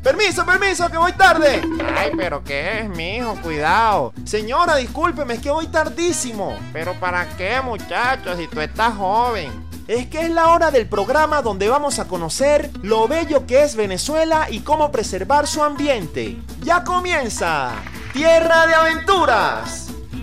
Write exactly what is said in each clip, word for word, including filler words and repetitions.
Permiso, permiso, que voy tarde. Ay, pero ¿qué es, mijo? Cuidado. Señora, discúlpeme, es que voy tardísimo. ¿Pero para qué, muchacho, si tú estás joven? Es que es la hora del programa donde vamos a conocer lo bello que es Venezuela y cómo preservar su ambiente. ¡Ya comienza! ¡Tierra de Aventuras!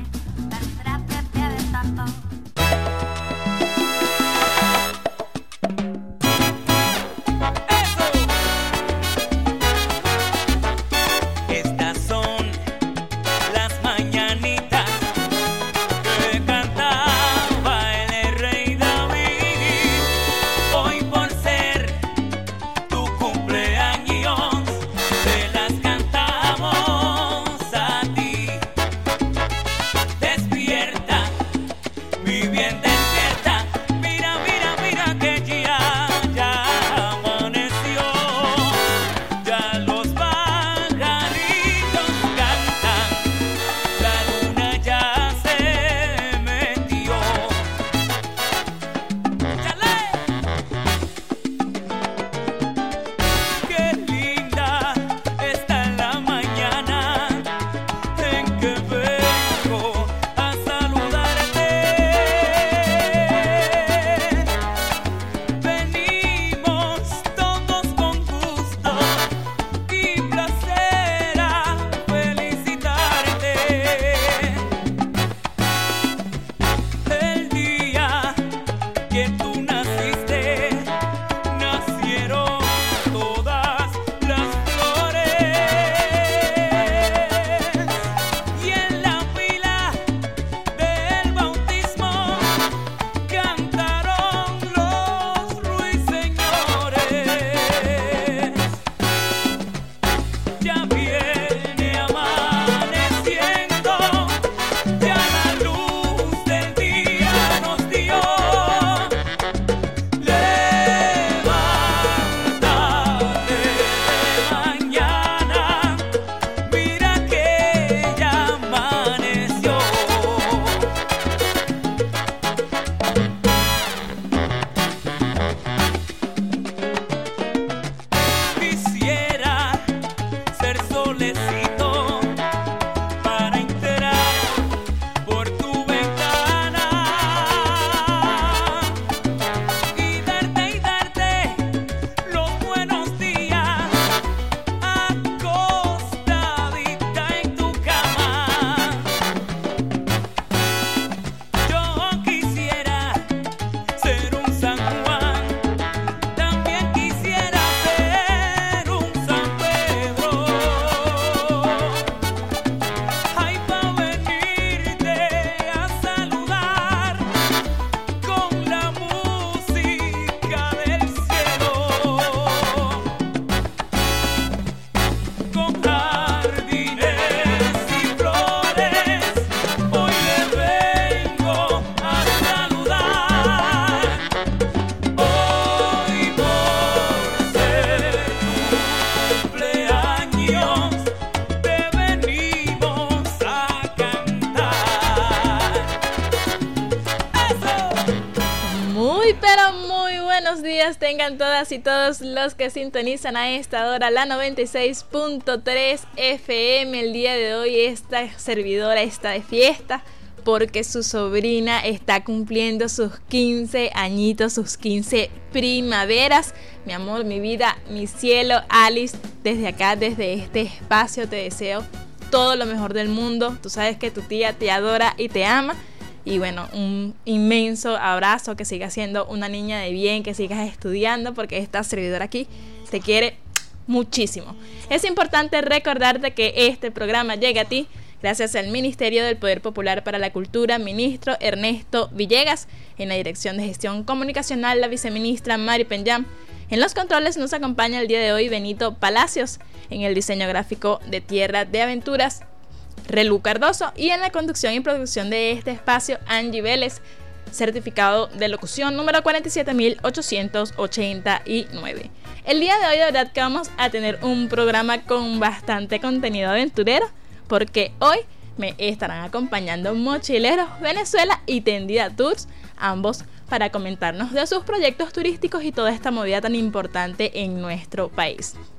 Tengan todas y todos los que sintonizan a esta hora la noventa y seis punto tres F M. El día de hoy esta servidora está de fiesta porque su sobrina está cumpliendo sus quince añitos, sus quince primaveras. Mi amor, mi vida, mi cielo, Alice, desde acá, desde este espacio te deseo todo lo mejor del mundo. Tú sabes que tu tía te adora y te ama. Y bueno, un inmenso abrazo, que sigas siendo una niña de bien, que sigas estudiando, porque esta servidora aquí te quiere muchísimo. Es importante recordarte que este programa llega a ti gracias al Ministerio del Poder Popular para la Cultura, ministro Ernesto Villegas. En la Dirección de Gestión Comunicacional, la viceministra Mari Penyam. En los controles nos acompaña el día de hoy Benito Palacios. En el diseño gráfico de Tierra de Aventuras, Relu Cardoso, y en la conducción y producción de este espacio, Angie Vélez, certificado de locución número cuarenta y siete mil ochocientos ochenta y nueve. El día de hoy de verdad que vamos a tener un programa con bastante contenido aventurero, porque hoy me estarán acompañando Mochileros Venezuela y Tendida Tours, ambos para comentarnos de sus proyectos turísticos y toda esta movida tan importante en nuestro país.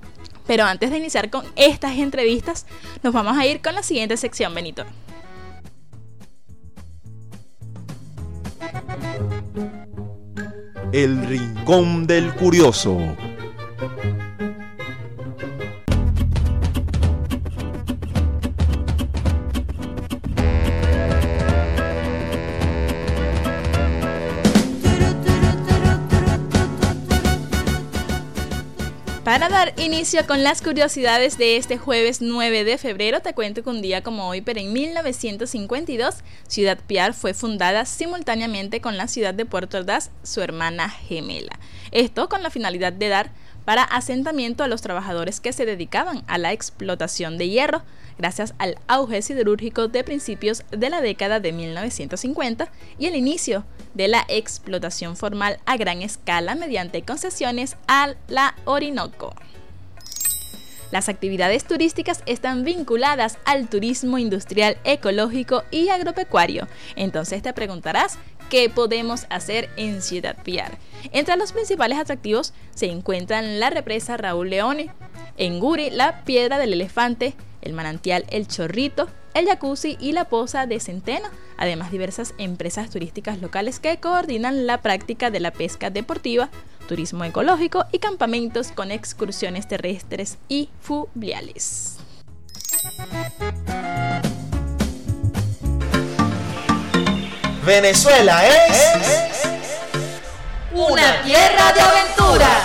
Pero antes de iniciar con estas entrevistas, nos vamos a ir con la siguiente sección, Benito. El Rincón del Curioso. Para dar inicio con las curiosidades de este jueves nueve de febrero, te cuento que un día como hoy, pero en mil novecientos cincuenta y dos, Ciudad Piar fue fundada simultáneamente con la ciudad de Puerto Ordaz, su hermana gemela. Esto con la finalidad de dar para asentamiento a los trabajadores que se dedicaban a la explotación de hierro, gracias al auge siderúrgico de principios de la década de mil novecientos cincuenta y el inicio de la explotación formal a gran escala mediante concesiones a la Orinoco. Las actividades turísticas están vinculadas al turismo industrial, ecológico y agropecuario. Entonces te preguntarás, ¿qué podemos hacer en Ciudad Piar? Entre los principales atractivos se encuentran la represa Raúl Leone, en Guri la Piedra del Elefante, el manantial El Chorrito, el jacuzzi y la poza de Centeno, además diversas empresas turísticas locales que coordinan la práctica de la pesca deportiva, turismo ecológico y campamentos con excursiones terrestres y fluviales. Venezuela es una tierra de aventuras.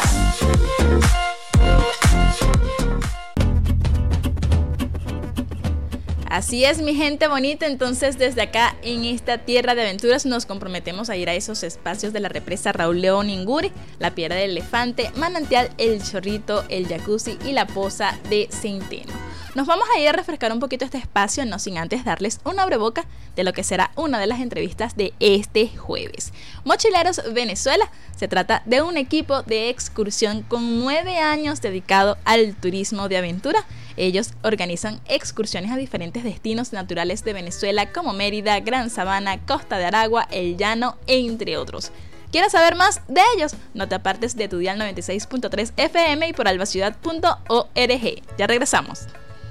Así es, mi gente bonita, entonces desde acá en esta tierra de aventuras nos comprometemos a ir a esos espacios de la represa Raúl León Inguri, la Piedra del Elefante, manantial El Chorrito, el jacuzzi y la poza de Centeno. Nos vamos a ir a refrescar un poquito este espacio, no sin antes darles una abreboca de lo que será una de las entrevistas de este jueves. Mochileros Venezuela, se trata de un equipo de excursión con nueve años dedicado al turismo de aventura. Ellos organizan excursiones a diferentes destinos naturales de Venezuela como Mérida, Gran Sabana, Costa de Aragua, El Llano, entre otros. ¿Quieres saber más de ellos? No te apartes de tu dial noventa y seis punto tres F M y por albaciudad punto org. Ya regresamos.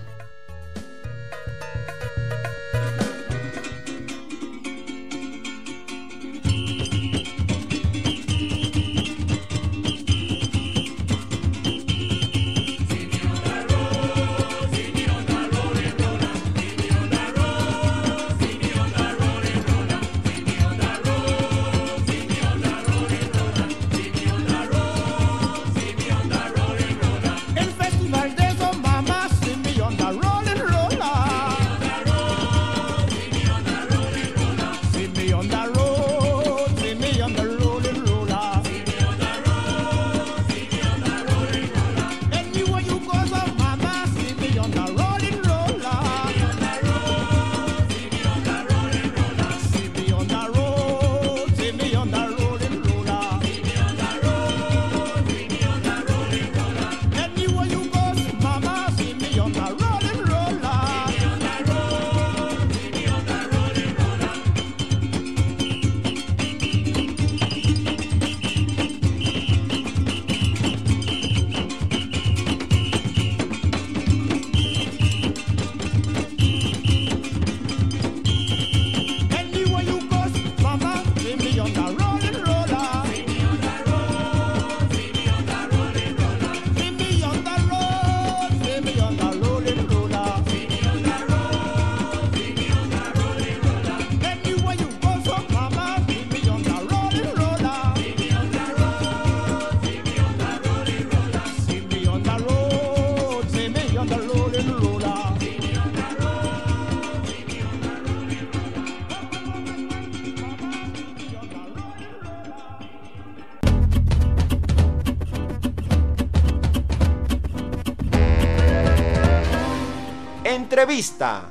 Entrevista.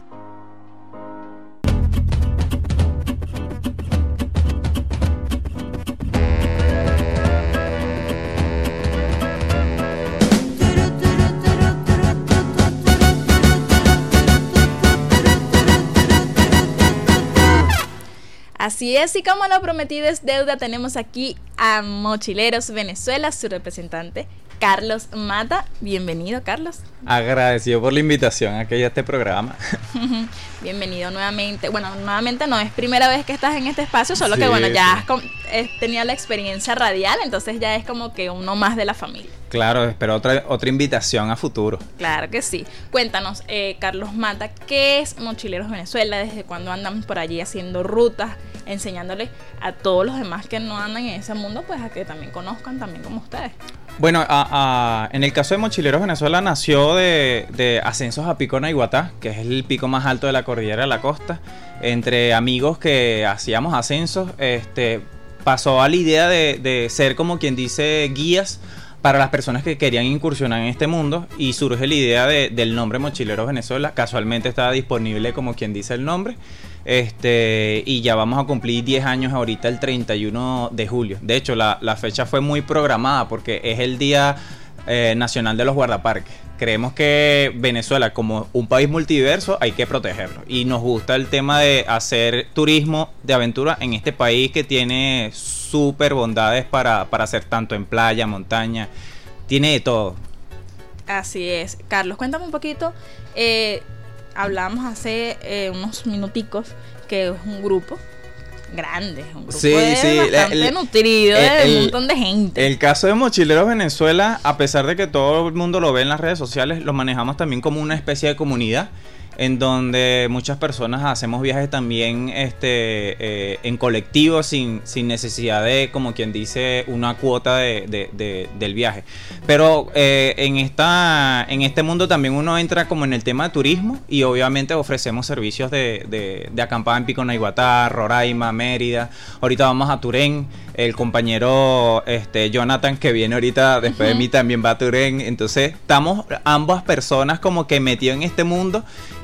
Así Así es, y como lo prometido es deuda, tenemos aquí a Mochileros Venezuela, su representante, Carlos Mata. Bienvenido, Carlos. Agradecido por la invitación aquí a este programa. Bienvenido nuevamente. Bueno, nuevamente no es primera vez que estás en este espacio, solo Sí, que bueno, ya sí. has com- eh, tenido la experiencia radial, entonces ya es como que uno más de la familia. Claro, espero otra, otra invitación a futuro. Claro que sí. Cuéntanos, eh, Carlos Mata, ¿qué es Mochileros Venezuela? ¿Desde cuándo andan por allí haciendo rutas, enseñándole a todos los demás que no andan en ese mundo, pues a que también conozcan también como ustedes? Bueno, a, a, en el caso de Mochileros Venezuela nació de, de ascensos a Pico Naiguatá, que es el pico más alto de la cordillera de la costa. Entre amigos que hacíamos ascensos, este, pasó a la idea de, de ser como quien dice guías para las personas que querían incursionar en este mundo, y surge la idea de, del nombre Mochileros Venezuela. Casualmente estaba disponible como quien dice el nombre. Este, y ya vamos a cumplir diez años ahorita el treinta y uno de julio. De hecho, la, la fecha fue muy programada porque es el Día eh, Nacional de los Guardaparques. Creemos que Venezuela, como un país multiverso, hay que protegerlo. Y nos gusta el tema de hacer turismo de aventura en este país que tiene súper bondades para, para hacer tanto en playa, montaña. Tiene de todo. Así es. Carlos, cuéntame un poquito. Eh, hablábamos hace eh, unos minuticos que es un grupo grande, un grupo Sí, de sí, bastante el- nutrido, el- de el- un montón de gente. El caso de Mochileros Venezuela, a pesar de que todo el mundo lo ve en las redes sociales, lo manejamos también como una especie de comunidad en donde muchas personas hacemos viajes también este, eh, en colectivo sin, sin necesidad de, como quien dice, una cuota de, de, de, del viaje. Pero eh, en, esta, en este mundo también uno entra como en el tema de turismo, y obviamente ofrecemos servicios de, de, de acampada en Pico Naiguatá, Roraima, Mérida. Ahorita vamos a Turén. El compañero este, Jonathan, que viene ahorita después de mí, también va a Turén. Entonces estamos ambas personas como que metidos en este mundo,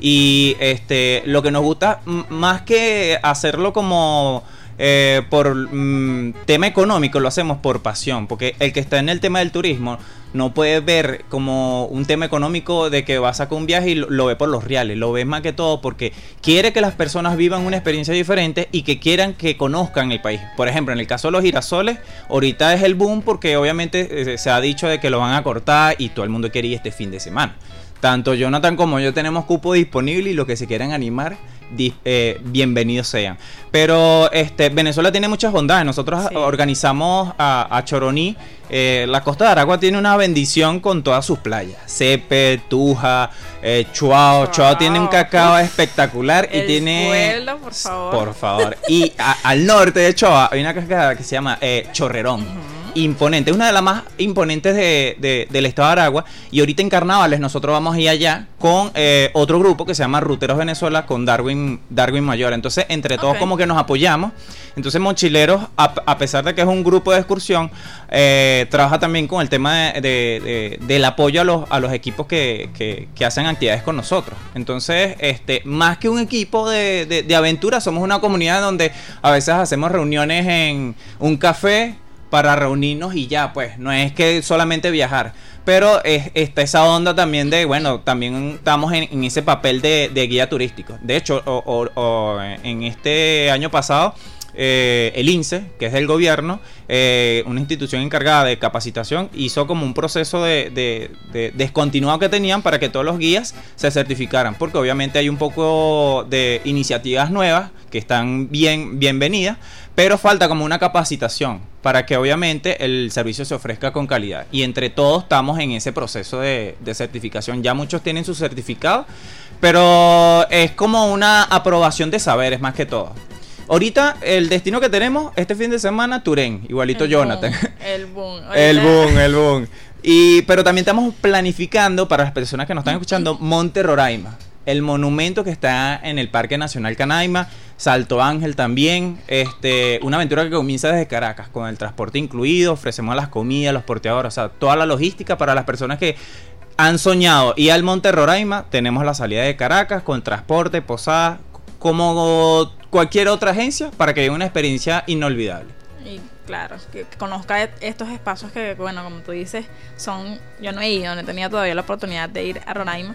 y este, lo que nos gusta m- más que hacerlo como eh, por mm, tema económico, lo hacemos por pasión, porque el que está en el tema del turismo no puede ver como un tema económico de que va a sacar un viaje y lo, lo ve por los reales, lo ve más que todo porque quiere que las personas vivan una experiencia diferente y que quieran que conozcan el país. Por ejemplo, en el caso de los girasoles, ahorita es el boom porque obviamente eh, se ha dicho de que lo van a cortar y todo el mundo quiere ir este fin de semana. Tanto Jonathan como yo tenemos cupo disponible, y los que se quieran animar, di- eh, bienvenidos sean. Pero este, Venezuela tiene muchas bondades. Nosotros Sí. organizamos a, a Choroní. Eh, la costa de Aragua tiene una bendición con todas sus playas. Cepe, Tuja, eh, Chuao. Chuao tiene un cacao espectacular y El tiene... pueblo, por favor. Por favor. Y a- al norte de Chuao hay una cascada que se llama eh, Chorrerón. Imponente, es una de las más imponentes de, de- del estado de Aragua. Y ahorita en carnavales nosotros vamos a ir allá con eh, otro grupo que se llama Ruteros Venezuela, con Darwin, Darwin Mayor. Entonces entre todos Ok. como que nos apoyamos. Entonces Mochileros, a, a pesar de que es un grupo de excursión, eh, trabaja también con el tema de, de- de- del apoyo a los, a los equipos que, que- que hacen actividades con nosotros. Entonces, este, más que un equipo de, de- de aventura, somos una comunidad donde a veces hacemos reuniones en un café para reunirnos y ya, pues, no es que solamente viajar, pero es, está esa onda también de, bueno, también estamos en, en ese papel de, de guía turístico. De hecho, o, o- o en este año pasado, eh, el INSE, que es del gobierno, eh, una institución encargada de capacitación, hizo como un proceso de, de, de descontinuado que tenían para que todos los guías se certificaran, porque obviamente hay un poco de iniciativas nuevas que están bien bienvenidas, pero falta como una capacitación para que obviamente el servicio se ofrezca con calidad, y entre todos estamos en ese proceso de, de certificación. Ya muchos tienen su certificado, pero es como una aprobación de saberes más que todo. Ahorita el destino que tenemos este fin de semana, Turén, igualito El Jonathan. boom, el boom. El Ahorita- boom, el boom. Y, pero también estamos planificando, para las personas que nos están escuchando, Monte Roraima, el monumento que está en el Parque Nacional Canaima, Salto Ángel también, este, una aventura que comienza desde Caracas, con el transporte incluido, ofrecemos las comidas, los porteadores, o sea, toda la logística para las personas que han soñado ir al Monte Roraima. Tenemos la salida de Caracas con transporte, posada, como cualquier otra agencia, para que haya una experiencia inolvidable. Y claro, que, que conozca estos espacios que, bueno, como tú dices, son, yo no he ido, no he tenido todavía la oportunidad de ir a Roraima,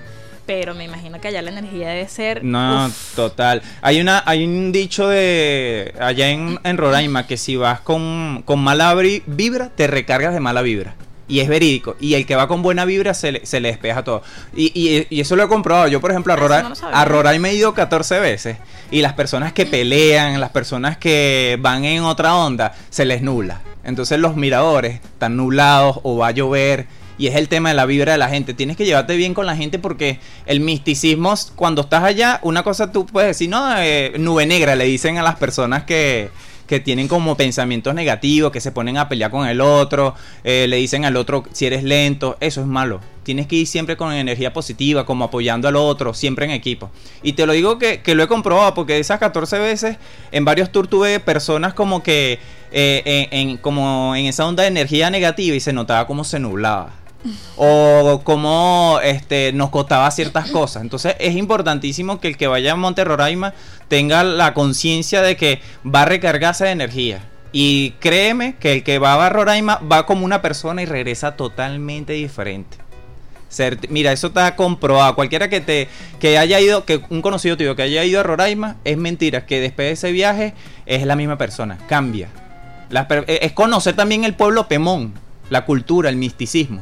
pero me imagino que allá la energía debe ser... No, uf. Total. Hay una hay un dicho de allá en, en Roraima que si vas con, con mala vibra, te recargas de mala vibra. Y es verídico. Y el que va con buena vibra se le, se le despeja todo. Y, y, y eso lo he comprobado. Yo, por ejemplo, a, Rora, no a Roraima he ido catorce veces. Y las personas que pelean, las personas que van en otra onda, se les nubla. Entonces los miradores están nublados o va a llover. Y es el tema de la vibra de la gente. Tienes que llevarte bien con la gente porque el misticismo, cuando estás allá, una cosa tú puedes decir, no, eh, nube negra, le dicen a las personas que, que tienen como pensamientos negativos, que se ponen a pelear con el otro, eh, le dicen al otro si eres lento, eso es malo. Tienes que ir siempre con energía positiva, como apoyando al otro, siempre en equipo. Y te lo digo que, que lo he comprobado, porque de esas catorce veces, en varios tours tuve personas como que, eh, en, en, como en esa onda de energía negativa y se notaba como se nublaba. O como este, nos costaba ciertas cosas. Entonces es importantísimo que el que vaya a Monte Roraima tenga la conciencia de que va a recargarse de energía. Y créeme que el que va a Roraima va como una persona y regresa totalmente diferente. Ser, mira, eso está comprobado. Cualquiera que te que haya ido, que un conocido tuyo que haya ido a Roraima, es mentira que después de ese viaje es la misma persona, cambia. La, es conocer también el pueblo Pemón, la cultura, el misticismo.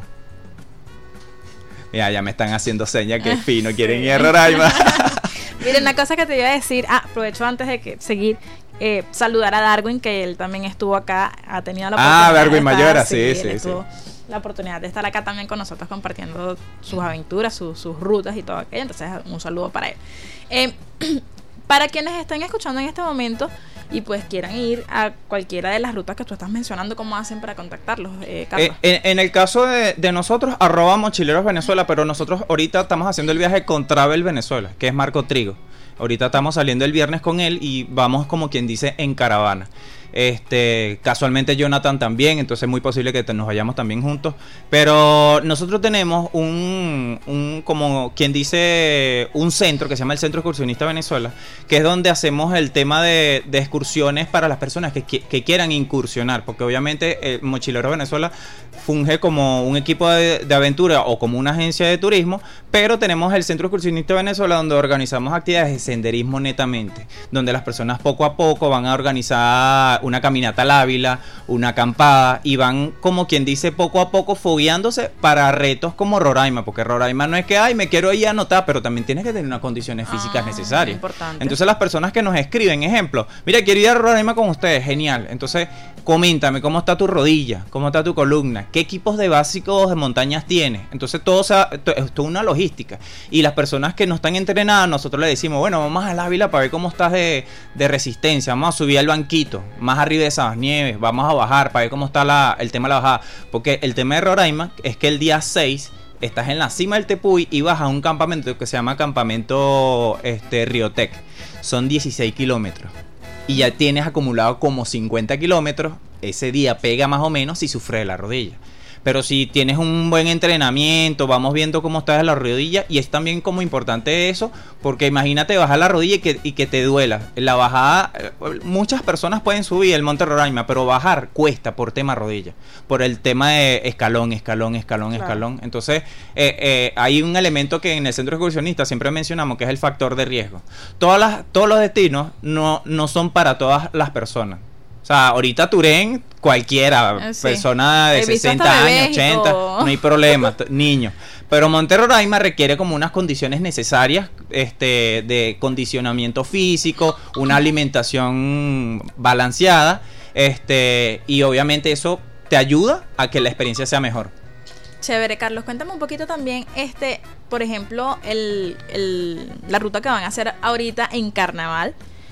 Ya, ya me están haciendo señas que fino, quieren ir a Roraima. Miren, una cosa que te iba a decir, ah, aprovecho antes de que seguir, eh, saludar a Darwin, que él también estuvo acá, ha tenido la oportunidad. Ah, Darwin Mayora, sí, sí, sí, sí. La oportunidad de estar acá también con nosotros compartiendo sus aventuras, su, sus rutas y todo aquello. Entonces, un saludo para él. Eh, para quienes estén escuchando en este momento y pues quieran ir a cualquiera de las rutas que tú estás mencionando, ¿cómo hacen para contactarlos, eh, Carlos? Eh, en, en el caso de, de nosotros, arroba Mochileros Venezuela, pero nosotros ahorita estamos haciendo el viaje con Travel Venezuela, que es Marco Trigo. Ahorita estamos saliendo el viernes con él y vamos, como quien dice, en caravana. Este, casualmente Jonathan también, entonces es muy posible que te, nos vayamos también juntos. Pero nosotros tenemos un, un, como quien dice, un centro que se llama el Centro Excursionista Venezuela, que es donde hacemos el tema de, de excursiones para las personas que, que, que quieran incursionar, porque obviamente el Mochilero Venezuela funge como un equipo de, de aventura o como una agencia de turismo, pero tenemos el Centro Excursionista Venezuela, donde organizamos actividades de senderismo netamente, donde las personas poco a poco van a organizar una caminata al Ávila, una acampada, y van, como quien dice, poco a poco fogueándose para retos como Roraima, porque Roraima no es que, ay, me quiero ir a anotar, pero también tienes que tener unas condiciones físicas ah, necesarias. Importante. Entonces las personas que nos escriben, ejemplo, mira, quiero ir a Roraima con ustedes, genial, entonces coméntame cómo está tu rodilla, cómo está tu columna, qué equipos de básicos de montañas tienes. Entonces todo se ha, es toda una logística, y las personas que no están entrenadas, nosotros le decimos, bueno, vamos al Ávila para ver cómo estás de, de resistencia, vamos a subir al banquito, más arriba de esas nieves, vamos a bajar para ver cómo está la, el tema de la bajada, porque el tema de Roraima es que el día seis estás en la cima del Tepuy y vas a un campamento que se llama campamento este, Riotec, son dieciséis kilómetros y ya tienes acumulado como cincuenta kilómetros, ese día pega más o menos si sufres de la rodilla. Pero si tienes un buen entrenamiento, vamos viendo cómo estás en la rodilla, y es también como importante eso, porque imagínate bajar la rodilla y que, y que te duela. La bajada, muchas personas pueden subir el Monte Roraima, pero bajar cuesta por tema rodilla, por el tema de escalón, escalón, escalón, claro. escalón. Entonces, eh, eh, hay un elemento que en el centro excursionista siempre mencionamos, que es el factor de riesgo. Todas las, todos los destinos no, no son para todas las personas. O sea, ahorita Turén, cualquiera, sí. persona de sesenta años, ochenta, no hay problema, niño. Pero Monte Roraima requiere como unas condiciones necesarias este, de condicionamiento físico, una alimentación balanceada, este, y obviamente eso te ayuda a que la experiencia sea mejor. Chévere, Carlos, cuéntame un poquito también, este, por ejemplo, el, el, la ruta que van a hacer ahorita en Carnaval,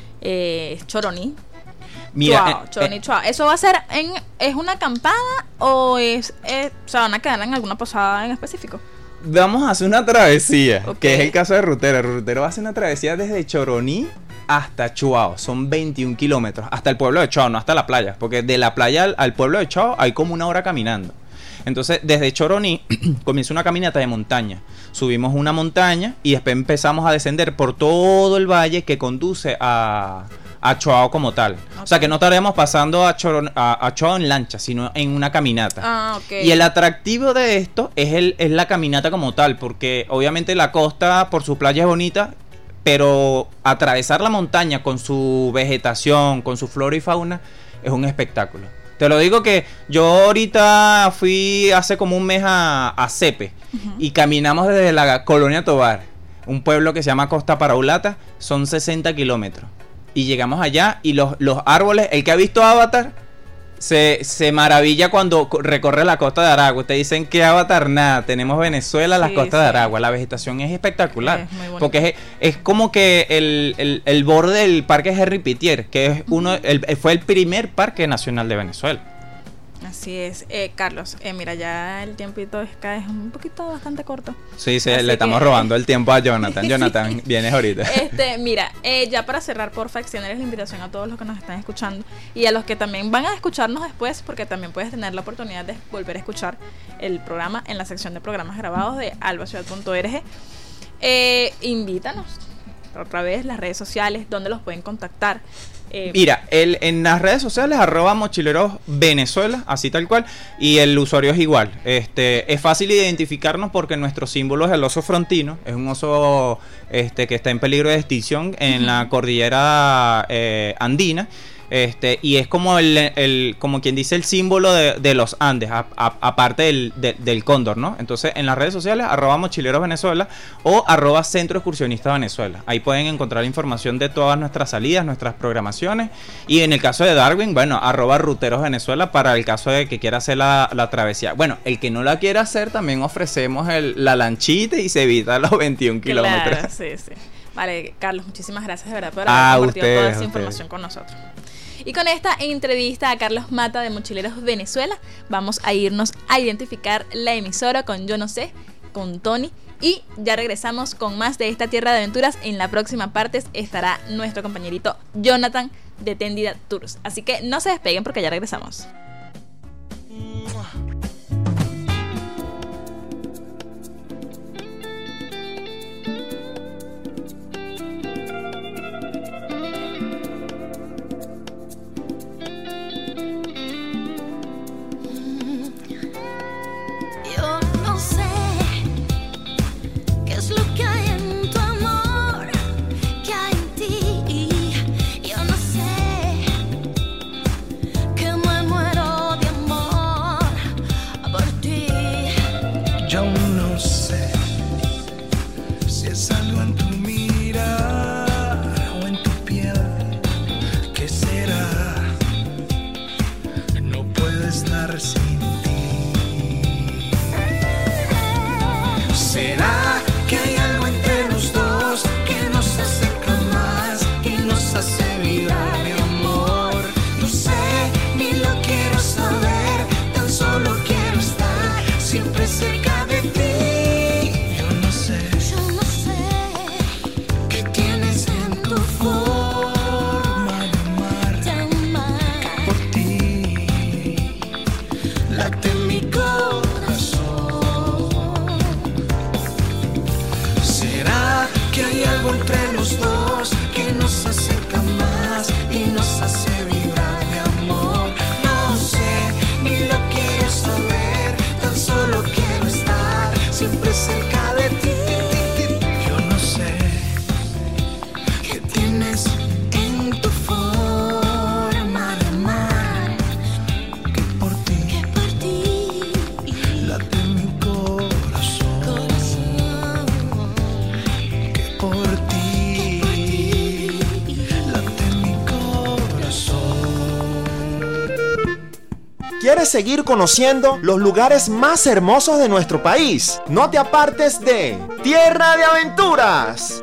eh, Choroní. Mira, Chuao, eh, Choroní, Chuao. ¿Eso va a ser en, es una acampada o es, es, se van a quedar en alguna posada en específico? Vamos a hacer una travesía, okay. que es el caso de Rutero. El Rutero va a hacer una travesía desde Choroní hasta Chuao, son veintiún kilómetros, hasta el pueblo de Chuao, no hasta la playa, porque de la playa al, al pueblo de Chuao hay como una hora caminando. Entonces, desde Choroní comienza una caminata de montaña. Subimos una montaña y después empezamos a descender por todo el valle que conduce a, a Choao como tal. Okay. O sea, que no estaríamos pasando a, Choro, a, a Choao en lancha, sino en una caminata. Ah, okay. Y el atractivo de esto es, el, es la caminata como tal, porque obviamente la costa por su playa es bonita, pero atravesar la montaña con su vegetación, con su flora y fauna, es un espectáculo. Te lo digo que yo ahorita fui hace como un mes a, a Cepe, uh-huh. y caminamos desde la Colonia Tovar, un pueblo que se llama Costa Paraulata, son sesenta kilómetros. Y llegamos allá y los, los árboles, el que ha visto Avatar, se, se maravilla cuando recorre la costa de Aragua. Te dicen que Avatar nada, tenemos Venezuela, sí, las costas sí. de Aragua. La vegetación es espectacular. Es porque es, es como que el, el, el borde del parque Henri Pittier, que es uno, el, fue el primer parque nacional de Venezuela. Así es, eh, Carlos, eh, mira, ya el tiempito es, es un poquito bastante corto. Sí, sí, Así le estamos que... robando el tiempo a Jonathan. Jonathan, sí. vienes ahorita. Este, mira, eh, ya para cerrar, porfa, extenderles la invitación a todos los que nos están escuchando y a los que también van a escucharnos después, porque también puedes tener la oportunidad de volver a escuchar el programa en la sección de programas grabados de alba ciudad punto org. Eh, invítanos otra vez las redes sociales, donde los pueden contactar. Eh, Mira, el, en las redes sociales arroba mochileros Venezuela, así tal cual, y el usuario es igual. Este, es fácil identificarnos porque nuestro símbolo es el oso frontino, es un oso este, que está en peligro de extinción en uh-huh. la cordillera eh, andina. Este, y es como el, el como quien dice el símbolo de, de los Andes, a, a, aparte del, de, del cóndor, ¿no? Entonces en las redes sociales arroba mochileros Venezuela o arroba centro excursionista Venezuela. Ahí pueden encontrar información de todas nuestras salidas, nuestras programaciones. Y en el caso de Darwin, bueno, arroba ruteros Venezuela para el caso de que quiera hacer la, la travesía. Bueno, el que no la quiera hacer también ofrecemos el, la lanchita y se evita los veintiún kilómetros. Claro, sí, sí. Vale, Carlos, muchísimas gracias de verdad por haber ah, compartido ustedes, toda esa información ustedes. con nosotros. Y con esta entrevista a Carlos Mata de Mochileros Venezuela, vamos a irnos a identificar la emisora con Yo No Sé, con Tony. Y ya regresamos con más de esta Tierra de Aventuras. En la próxima parte estará nuestro compañerito Jonathan de Tendida Tours. Así que no se despeguen porque ya regresamos. ¿Quieres seguir conociendo los lugares más hermosos de nuestro país? No te apartes de Tierra de Aventuras.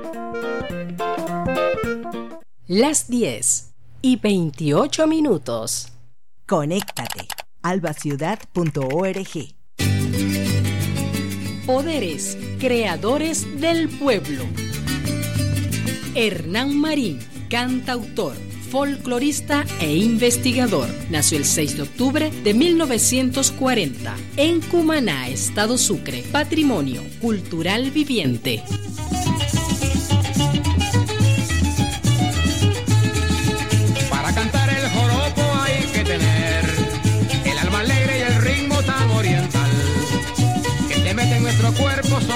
Las diez y veintiocho minutos. Conéctate. alba ciudad punto org. Poderes creadores del pueblo. Hernán Marín, cantautor, folclorista e investigador. Nació el seis de octubre de mil novecientos cuarenta en Cumaná, Estado Sucre. Patrimonio cultural viviente.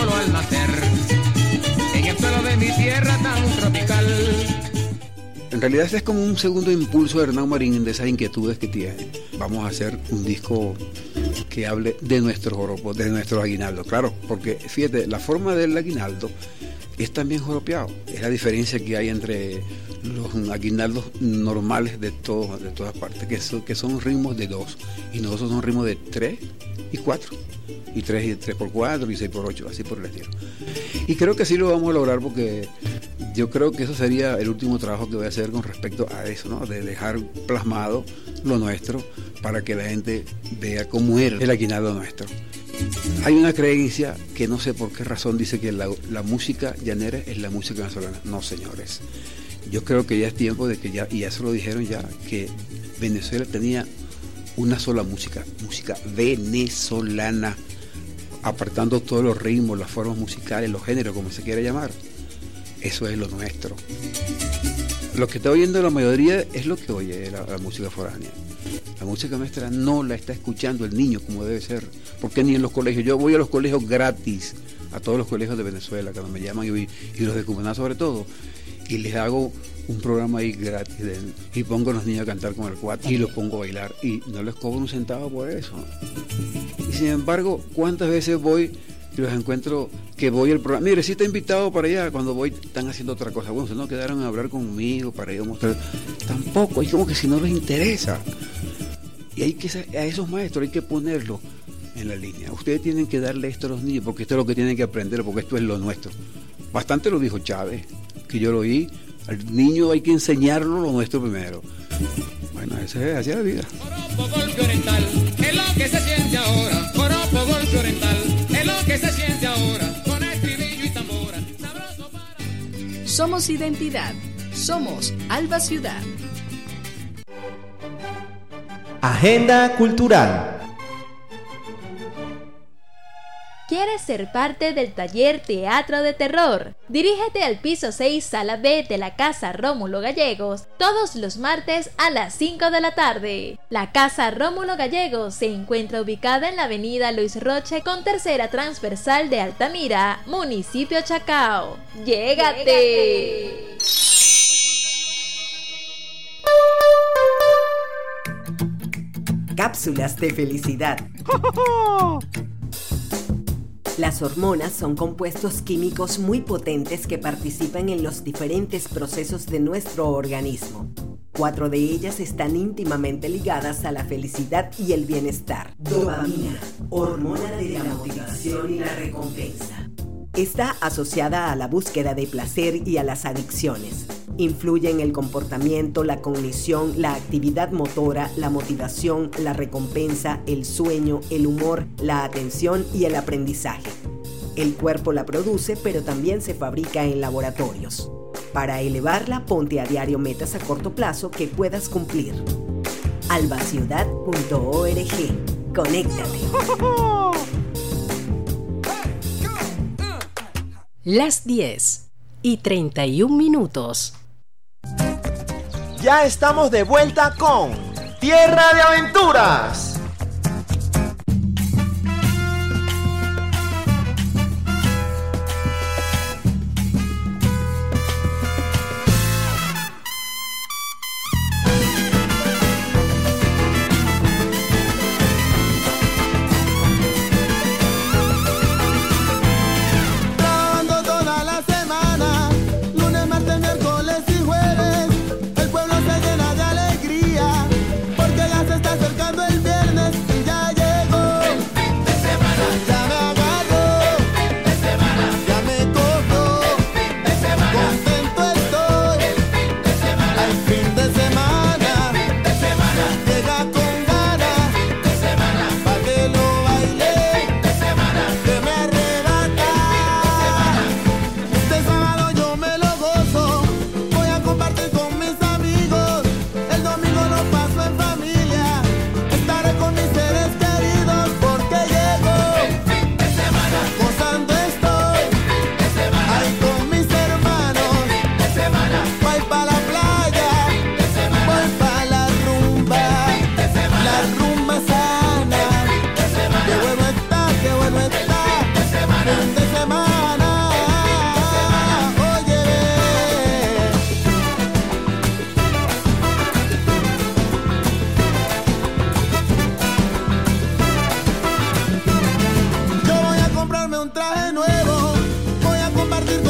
solo al nacer, en el suelo de mi tierra tan tropical. En realidad este es como un segundo impulso de Hernán Marín de esas inquietudes que tiene. Vamos a hacer un disco que hable de nuestros joropos, de nuestro aguinaldo, claro, porque fíjate, la forma del aguinaldo es también joropeado. Es la diferencia que hay entre los aguinaldos normales de, todo, de todas partes, que son, que son ritmos de dos, y nosotros son ritmos de tres y cuatro, y tres y tres por cuatro y seis por ocho, así por el estilo. Y creo que sí lo vamos a lograr, porque yo creo que eso sería el último trabajo que voy a hacer con respecto a eso, ¿no? De dejar plasmado lo nuestro para que la gente vea cómo era el aguinaldo nuestro. Hay una creencia que no sé por qué razón dice que la, la música llanera es la música venezolana. No, señores. Yo creo que ya es tiempo de que ya, y eso lo dijeron ya, que Venezuela tenía una sola música, música venezolana, apartando todos los ritmos, las formas musicales, los géneros, como se quiera llamar. Eso es lo nuestro. Lo que está oyendo la mayoría es lo que oye la, la música foránea. La música nuestra no la está escuchando el niño como debe ser, porque ni en los colegios. Yo voy a los colegios gratis, a todos los colegios de Venezuela, cuando me llaman, y, y los de Cumaná sobre todo, y les hago un programa ahí gratis de, y pongo a los niños a cantar con el cuatro y los pongo a bailar y no les cobro un centavo por eso. Y sin embargo, ¿cuántas veces voy y los encuentro que voy al programa? Mire, si está invitado para allá, cuando voy están haciendo otra cosa. Bueno, se no quedaron a hablar conmigo para yo mostrar. Tampoco, es como que si no les interesa. Y hay que, a esos maestros hay que ponerlo en la línea. Ustedes tienen que darle esto a los niños, porque esto es lo que tienen que aprender, porque esto es lo nuestro. Bastante lo dijo Chávez, que yo lo oí. Al niño hay que enseñarlo lo nuestro primero. Bueno, esa es así la vida. Joropo golpe oriental, es lo que se siente ahora. Joropo golpe oriental, es lo que se siente ahora. Con estribillo y tambora, sabroso para... Somos identidad. Somos Alba Ciudad. Agenda cultural. ¿Quieres ser parte del taller Teatro de Terror? Dirígete al piso seis, sala B de la Casa Rómulo Gallegos, todos los martes a las cinco de la tarde. La Casa Rómulo Gallegos se encuentra ubicada en la avenida Luis Roche con tercera transversal de Altamira, municipio Chacao. ¡Llégate! Cápsulas de felicidad. Las hormonas son compuestos químicos muy potentes que participan en los diferentes procesos de nuestro organismo. Cuatro de ellas están íntimamente ligadas a la felicidad y el bienestar. Dopamina, hormona de la motivación y la recompensa. Está asociada a la búsqueda de placer y a las adicciones. Influye en el comportamiento, la cognición, la actividad motora, la motivación, la recompensa, el sueño, el humor, la atención y el aprendizaje. El cuerpo la produce, pero también se fabrica en laboratorios. Para elevarla, ponte a diario metas a corto plazo que puedas cumplir. alba ciudad punto org. Conéctate. Las diez y treinta y un minutos. Ya estamos de vuelta con Tierra de Aventuras. El pueblo se llena de alegría porque ya se está acercando el viernes.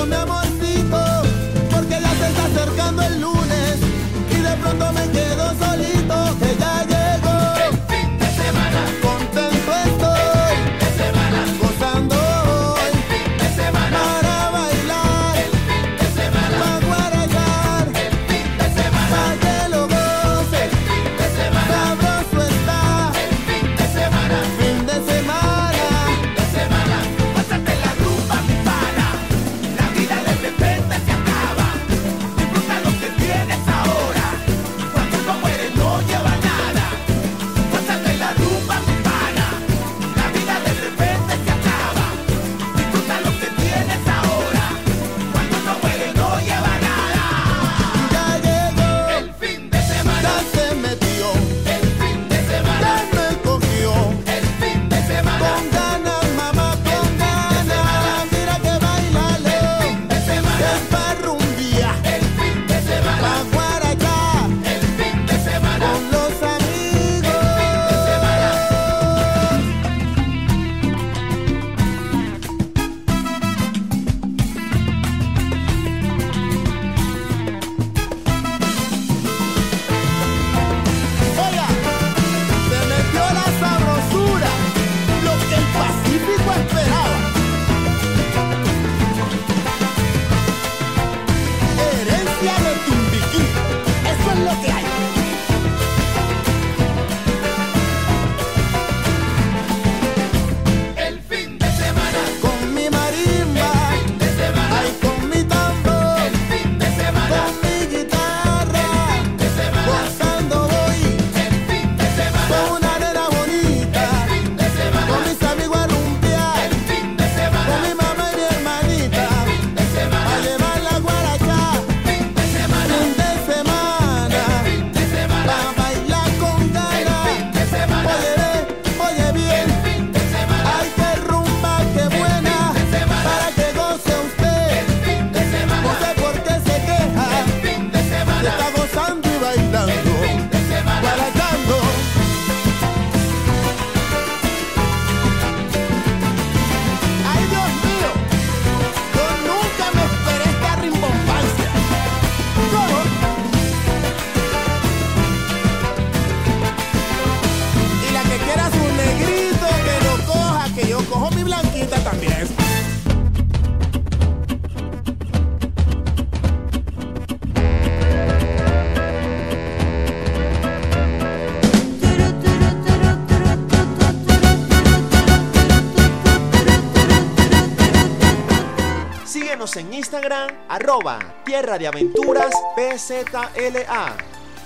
Pero mi amorcito, porque ya se está acercando el lunes y de pronto me quedo solito, que ya llegó el fin de semana. Contento estoy, el fin de semana. Gozando hoy, el fin de semana. Para bailar, el fin de semana. Para guarachar, el fin de semana. Para que lo goce, el fin de semana. Sabroso está, el fin de semana. Fin de semana, fin de semana. Pásate la rumba, mi pana. La vida de repente se acaba. Disfruta lo que tienes ahora. Cuando uno muere no lleva nada. Pásate la rumba, mi pana. La vida de repente se acaba. Disfruta lo que tienes ahora. Cuando uno muere no lleva nada. Ya llegó el fin de semana. Ya se metió el fin de semana. Ya me cogió el fin de semana. Con ganas, mamá, con ganas. Mira que bailale el fin de semana. Es pa' rumbía el fin de semana. Pa' guarachar el fin de semana. Con los amigos el fin de semana. Oiga, se metió la sabrosura, lo que el Pacífico esperaba. Herencia de Timbiquí, eso es lo que hay. El fin de semana. Con mi marimba, el fin de semana. Ay, con mi tambor, el fin de semana. Con mi guitarra, el fin de semana. Gozando voy, el fin de semana. Con una nena bonita, el fin de semana. Con mis amigos a rumbear, el fin de semana. Con mi mamá y mi hermanita, el fin de semana. A llevar la guaracha, fin de semana. Fin de semana, el fin de semana. Pa' bailar con ganas, el fin de semana. Oye, ve, oye bien, el fin de semana. Ay, qué rumba, qué buena, el fin de semana. Para que goce usted, el fin de semana. No sé por qué se queja, el fin de semana. Se está gozando y bailando, el fin de semana. Guarachando. Ay, Dios mío, yo nunca me esperé esta rimbombancia. Yo. Y la que quiera su negrito, que lo coja, que yo cojo mi blanquita también. Síguenos en Instagram, arroba Tierra de Aventuras P Z L A.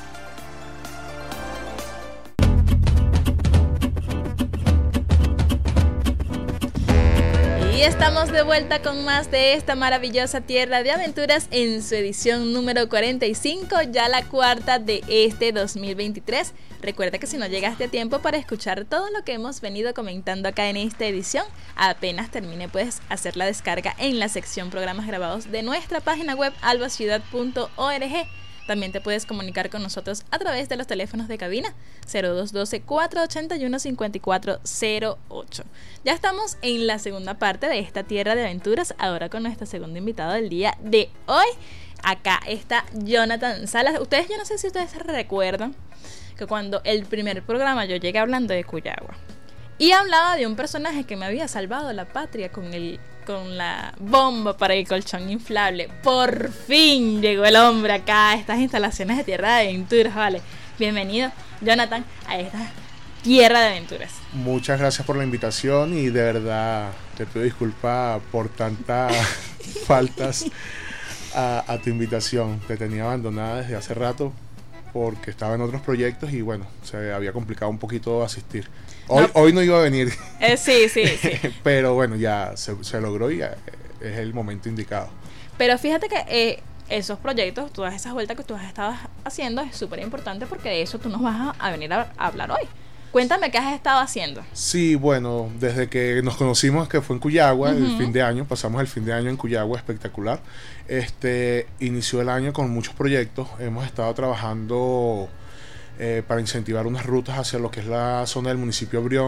Y estamos de vuelta con más de esta maravillosa Tierra de Aventuras en su edición número cuarenta y cinco, ya la cuarta de este dos mil veintitrés. Recuerda que si no llegaste a tiempo para escuchar todo lo que hemos venido comentando acá en esta edición, apenas termine puedes hacer la descarga en la sección programas grabados de nuestra página web alba ciudad punto org. También te puedes comunicar con nosotros a través de los teléfonos de cabina cero dos uno dos, cuatro ocho uno, cinco cuatro cero ocho. Ya estamos en la segunda parte de esta Tierra de Aventuras, ahora con nuestro segundo invitado del día de hoy. Acá está Jonathan Salas. Ustedes, yo no sé si ustedes se recuerdan que cuando el primer programa yo llegué hablando de Cuyagua y hablaba de un personaje que me había salvado la patria con el con la bomba para el colchón inflable. Por fin llegó el hombre acá a estas instalaciones de Tierra de Aventuras, vale. Bienvenido, Jonathan, a esta Tierra de Aventuras. Muchas gracias por la invitación y de verdad te pido disculpas por tantas faltas a, a tu invitación. Te tenía abandonada desde hace rato porque estaba en otros proyectos y bueno, se había complicado un poquito asistir. Hoy no, hoy no iba a venir. Eh, sí, sí, sí. Pero bueno, ya se, se logró y ya es el momento indicado. Pero fíjate que eh, esos proyectos, todas esas vueltas que tú has estado haciendo es súper importante porque de eso tú nos vas a, a venir a, a hablar hoy. Cuéntame qué has estado haciendo. Sí, bueno, desde que nos conocimos, que fue en Cuyagua, uh-huh. el fin de año, pasamos el fin de año en Cuyagua, espectacular. Este, inició el año con muchos proyectos. Hemos estado trabajando eh, para incentivar unas rutas hacia lo que es la zona del municipio de Brión,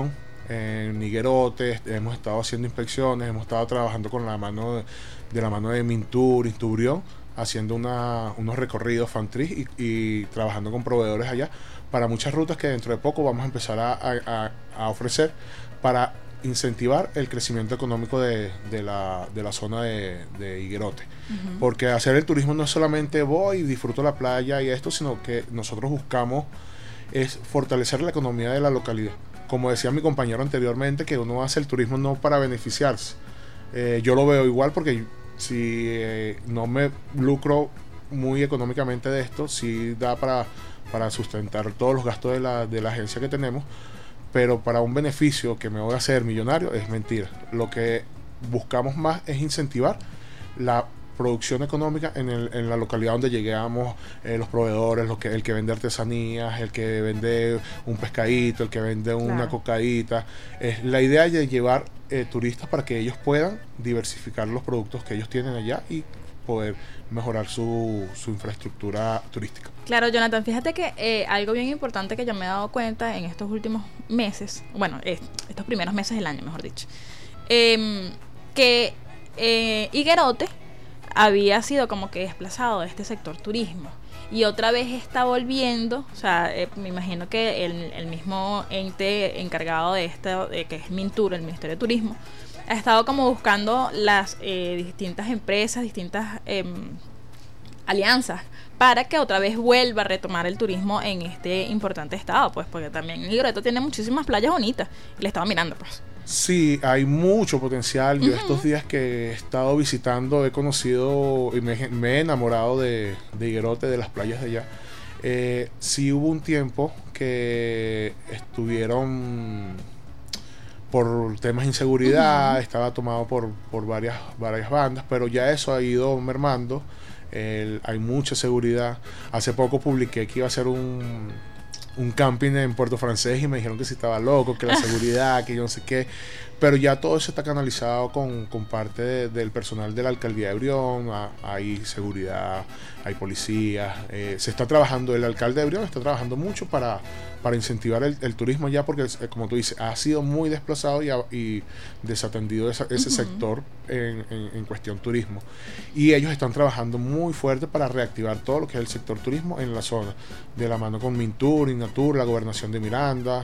en Higuerote, hemos estado haciendo inspecciones, hemos estado trabajando con la mano de, de la mano de Mintur, Intubrión, haciendo una, unos recorridos Fantris y, y trabajando con proveedores allá para muchas rutas que dentro de poco vamos a empezar a, a, a ofrecer para incentivar el crecimiento económico de, de, la, de la zona de, de Higuerote. Uh-huh. Porque hacer el turismo no es solamente voy y disfruto la playa y esto, sino que nosotros buscamos es fortalecer la economía de la localidad. Como decía mi compañero anteriormente, que uno hace el turismo no para beneficiarse. Eh, yo lo veo igual porque si eh, no me lucro muy económicamente de esto, sí da para, para sustentar todos los gastos de la, de la agencia que tenemos, pero para un beneficio que me voy a hacer millonario es mentira. Lo que buscamos más es incentivar la producción económica en, el, en la localidad donde lleguemos, eh, los proveedores, los que, el que vende artesanías, el que vende un pescadito, el que vende una claro. cocadita. Es la idea de llevar eh, turistas para que ellos puedan diversificar los productos que ellos tienen allá y poder mejorar su, su infraestructura turística. Claro, Jonathan, fíjate que eh, algo bien importante que yo me he dado cuenta en estos últimos meses, bueno, eh, estos primeros meses del año, mejor dicho, eh, que eh, Higuerote había sido como que desplazado de este sector turismo y otra vez está volviendo, o sea, eh, me imagino que el, el mismo ente encargado de esto, de que es Mintur, el Ministerio de Turismo, ha estado como buscando las eh, distintas empresas, distintas eh, alianzas para que otra vez vuelva a retomar el turismo en este importante estado, pues porque también Higuerote tiene muchísimas playas bonitas y le estaba mirando, pues. Sí, hay mucho potencial. Yo uh-huh. estos días que he estado visitando he conocido y me, me he enamorado de, de Higuerote, de las playas de allá. Eh, sí hubo un tiempo que estuvieron por temas de inseguridad, uh-huh. estaba tomado por, por varias, varias bandas, pero ya eso ha ido mermando. El, hay mucha seguridad. Hace poco publiqué que iba a ser un... un camping en Puerto Francés y me dijeron que si estaba loco, que la seguridad, que yo no sé qué, pero ya todo eso está canalizado con, con parte de, del personal de la alcaldía de Brión. A, hay seguridad, hay policías, eh, se está trabajando, el alcalde de Brión está trabajando mucho para, para incentivar el, el turismo ya, porque eh, como tú dices, ha sido muy desplazado y, ha, y desatendido esa, ese uh-huh. sector en, en, en cuestión turismo, y ellos están trabajando muy fuerte para reactivar todo lo que es el sector turismo en la zona, de la mano con Mintur, Inatur, la gobernación de Miranda,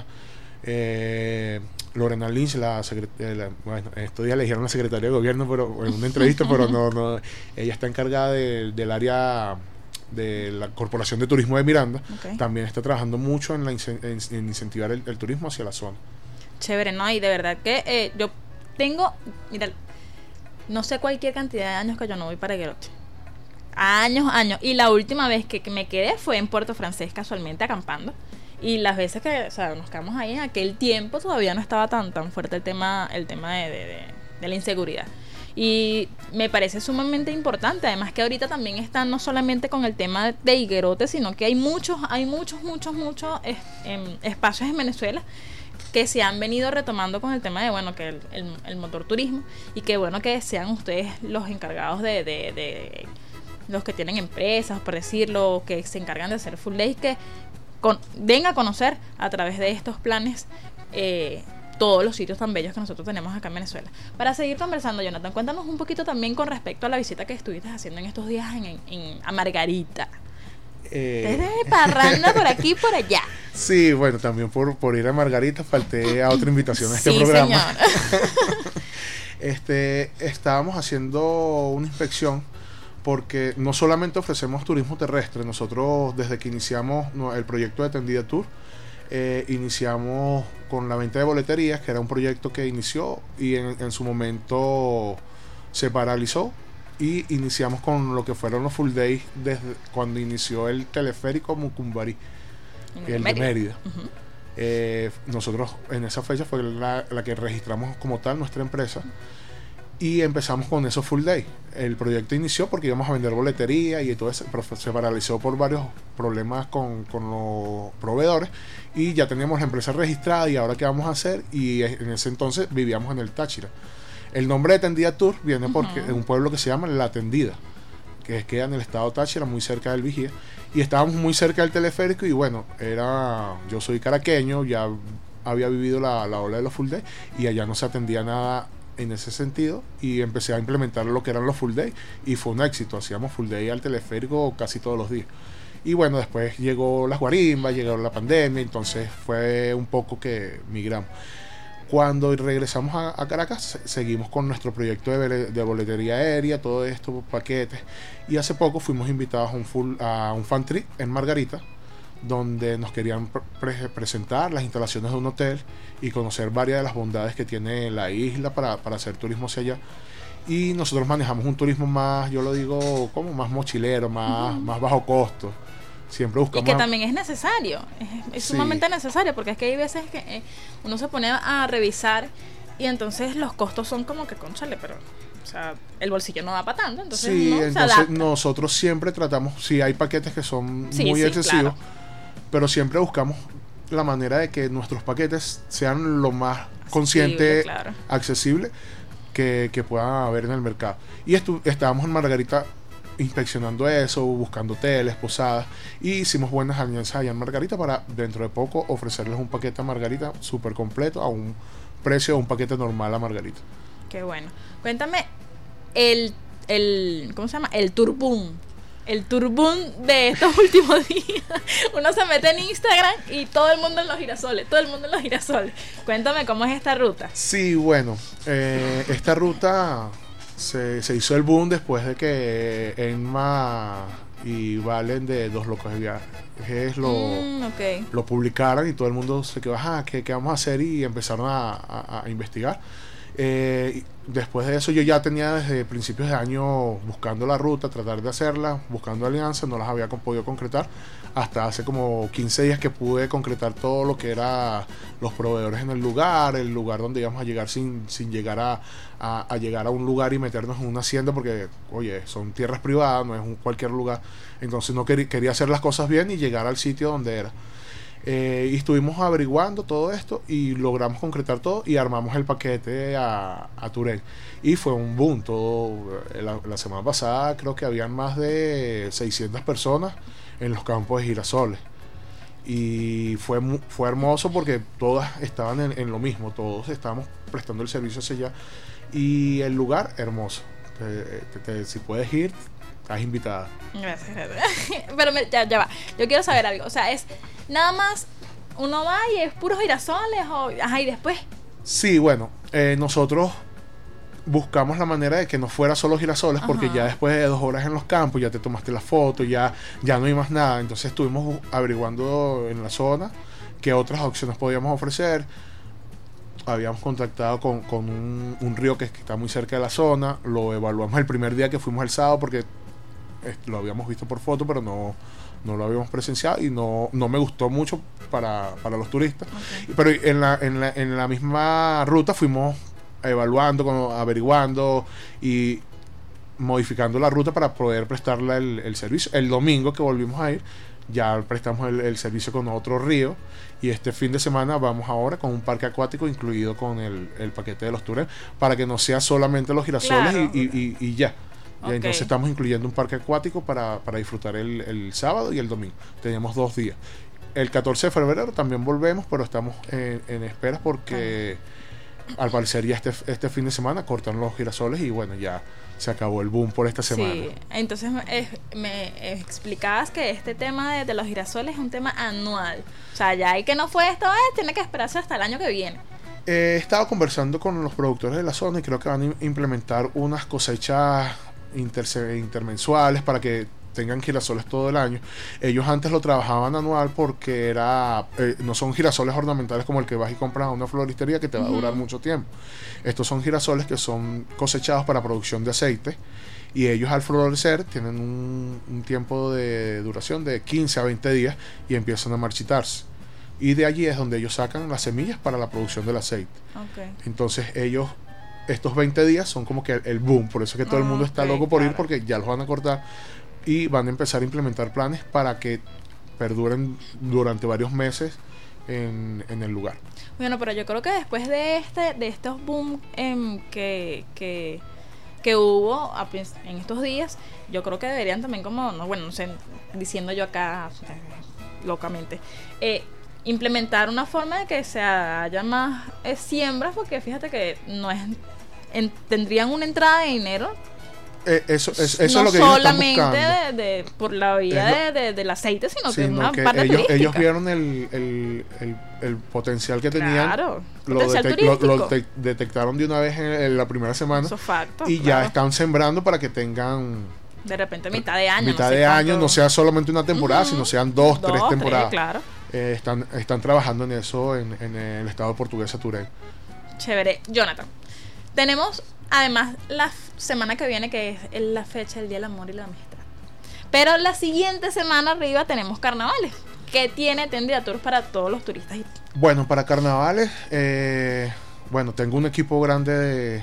eh, Lorena Lynch, la, secret- la bueno, estos días le dijeron la secretaria de gobierno, pero en una entrevista, pero no, no, ella está encargada de, del área de la Corporación de Turismo de Miranda. Okay. También está trabajando mucho en, la in- en, en incentivar el, el turismo hacia la zona. Chévere, ¿no? Y de verdad que eh, yo tengo, mira, no sé cualquier cantidad de años que yo no voy para Higuerote. Años, años. Y la última vez que, que me quedé fue en Puerto Francés, casualmente acampando. Y las veces que, o sea, nos quedamos ahí en aquel tiempo todavía no estaba tan tan fuerte el tema el tema de, de, de, de la inseguridad. Y me parece sumamente importante, además que ahorita también están no solamente con el tema de Higuerote, sino que hay muchos, hay muchos, muchos, muchos es, eh, espacios en Venezuela que se han venido retomando con el tema de, bueno, que el, el, el motor turismo, y que bueno que sean ustedes los encargados de, de, de los que tienen empresas, por decirlo, que se encargan de hacer full days, que Con, den a conocer a través de estos planes eh, todos los sitios tan bellos que nosotros tenemos acá en Venezuela. Para seguir conversando, Jonathan, cuéntanos un poquito también con respecto a la visita que estuviste haciendo en estos días en, en, en a Margarita. Eh... Desde parranda por aquí y por allá. Sí, bueno, también por, por ir a Margarita falté a otra invitación a este sí, programa. este, estábamos haciendo una inspección, porque no solamente ofrecemos turismo terrestre. Nosotros desde que iniciamos el proyecto de Tendida Tour, eh, iniciamos con la venta de boleterías, que era un proyecto que inició y en, en su momento se paralizó, y iniciamos con lo que fueron los full days desde cuando inició el teleférico Mucumbarí, el de Mérida. Uh-huh. eh, nosotros en esa fecha fue la, la que registramos como tal nuestra empresa, y empezamos con esos full day. El proyecto inició porque íbamos a vender boletería y todo eso, pero se paralizó por varios problemas con, con los proveedores, y ya teníamos la empresa registrada. Y ahora qué vamos a hacer, y en ese entonces vivíamos en el Táchira. El nombre de Tendida Tour viene porque uh-huh. de un pueblo que se llama La Tendida, que queda en el estado Táchira, muy cerca del Vigía, y estábamos muy cerca del teleférico. Y bueno, era yo soy caraqueño, ya había vivido la, la ola de los full day y allá no se atendía nada en ese sentido, y empecé a implementar lo que eran los full day y fue un éxito. Hacíamos full day al teleférico casi todos los días. Y bueno, después llegó las guarimbas, llegó la pandemia, entonces fue un poco que migramos. Cuando regresamos a, a Caracas, seguimos con nuestro proyecto de, de boletería aérea, todo esto, paquetes, y hace poco fuimos invitados a un, full, a un fan trip en Margarita, donde nos querían pre presentar las instalaciones de un hotel y conocer varias de las bondades que tiene la isla para, para hacer turismo hacia allá. Y nosotros manejamos un turismo más, yo lo digo, como más mochilero, más, uh-huh. más bajo costo. Siempre buscamos... Y que también es necesario, es, es sí. sumamente necesario, porque es que hay veces que eh, uno se pone a revisar y entonces los costos son como que, cónchale, pero... O sea, el bolsillo no da para tanto, entonces sí, uno entonces se adapta. Nosotros siempre tratamos, sí hay paquetes que son sí, muy sí, excesivos, claro. pero siempre buscamos la manera de que nuestros paquetes sean lo más consciente, claro. accesible que, que puedan haber en el mercado. Y estu estábamos en Margarita inspeccionando eso, buscando hoteles, posadas, y hicimos buenas alianzas allá en Margarita para dentro de poco ofrecerles un paquete a Margarita súper completo a un precio de un paquete normal a Margarita. Qué bueno. Cuéntame el, el ¿cómo se llama? El tour boom. El tour boom de estos últimos días. Uno se mete en Instagram y todo el mundo en los girasoles, todo el mundo en los girasoles. Cuéntame cómo es esta ruta. Sí, bueno, eh, esta ruta se, se hizo el boom después de que Enma y Valen de Dos Locos de Viajes lo, mm, okay. lo publicaran y todo el mundo se quedó, ajá, ¿qué, qué vamos a hacer? Y empezaron a, a, a investigar. Eh, después de eso yo ya tenía desde principios de año buscando la ruta, tratar de hacerla, buscando alianzas, no las había podido concretar hasta hace como quince días que pude concretar todo lo que era los proveedores en el lugar, el lugar donde íbamos a llegar sin, sin llegar a, a, a llegar a un lugar y meternos en una hacienda porque, oye, son tierras privadas, no es un cualquier lugar, entonces no quería, quería hacer las cosas bien y llegar al sitio donde era. Eh, y estuvimos averiguando todo esto y logramos concretar todo y armamos el paquete a, a Turén y fue un boom. Todo, la, la semana pasada creo que habían más de seiscientas personas en los campos de girasoles y fue, fue hermoso porque todas estaban en, en lo mismo, todos estábamos prestando el servicio hacia allá y el lugar hermoso. Te, te, te, si puedes ir, estás invitada. Gracias, gracias. Pero me, ya, ya va, yo quiero saber algo, o sea, es nada más uno va y es puros girasoles o ajá, y después. Sí, bueno, eh, nosotros buscamos la manera de que no fuera solo girasoles, ajá. porque ya después de dos horas en los campos ya te tomaste la foto, ya, ya no hay más nada, entonces estuvimos averiguando en la zona qué otras opciones podíamos ofrecer. Habíamos contactado con, con un, un río que, que está muy cerca de la zona, lo evaluamos el primer día que fuimos el sábado porque eh, lo habíamos visto por foto, pero no, no lo habíamos presenciado y no, no me gustó mucho para, para los turistas. Okay. Pero en la, en, la, en la misma ruta fuimos evaluando, averiguando y modificando la ruta para poder prestarle el, el servicio. El domingo que volvimos a ir, ya prestamos el, el servicio con otro río y este fin de semana vamos ahora con un parque acuático incluido con el, el paquete de los tours para que no sea solamente los girasoles, claro. y, y, y, y ya. Okay. Entonces estamos incluyendo un parque acuático para, para disfrutar el, el sábado y el domingo. Tenemos dos días. El catorce de febrero también volvemos, pero estamos en, en esperas porque ah. al parecer ya este, este fin de semana cortan los girasoles y bueno, ya se acabó el boom por esta semana. Sí, entonces eh, me explicabas que este tema de, de los girasoles es un tema anual. O sea, ya hay que no fue esta vez, tiene que esperarse hasta el año que viene. Eh, he estado conversando con los productores de la zona y creo que van a implementar unas cosechas inter intermensuales para que tengan girasoles todo el año. Ellos antes lo trabajaban anual porque era eh, no son girasoles ornamentales como el que vas y compras a una floristería que te va a durar uh-huh. mucho tiempo. Estos son girasoles que son cosechados para producción de aceite y ellos al florecer tienen un, un tiempo de duración de quince a veinte días y empiezan a marchitarse. Y de allí es donde ellos sacan las semillas para la producción del aceite. Okay. Entonces ellos estos veinte días son como que el, el boom, por eso es que todo oh, el mundo está okay, loco por claro. ir porque ya los van a cortar y van a empezar a implementar planes para que perduren durante varios meses en, en el lugar. Bueno, pero yo creo que después de este de estos boom eh, que, que, que hubo en estos días, yo creo que deberían también como, no, bueno, no sé, diciendo yo acá eh, locamente, eh, implementar una forma de que se haya más eh, siembras, porque fíjate que no es en, tendrían una entrada de dinero. Eh, eso eso, eso no es lo que ellos están solamente buscando. de, de, por la vía lo, de, de, del aceite, sino que sino una que parte ellos, turística. ellos vieron el, el, el, el potencial que tenían. Claro, lo, potencial detec, lo, turístico. lo te, detectaron de una vez en, en la primera semana. Eso facto, y claro. ya están sembrando para que tengan de repente mitad de año. mitad no sé de cuánto. año, no sea solamente una temporada, uh-huh. sino sean dos, dos tres temporadas. Tres, claro. eh, están, están trabajando en eso en, en el estado portugués Saturé. Chévere. Jonathan, tenemos además la semana que viene, que es la fecha del Día del Amor y la Amistad, pero la siguiente semana arriba tenemos carnavales. ¿Qué tiene Tendida Tours para todos los turistas? Bueno, para carnavales, eh, bueno, tengo un equipo grande de,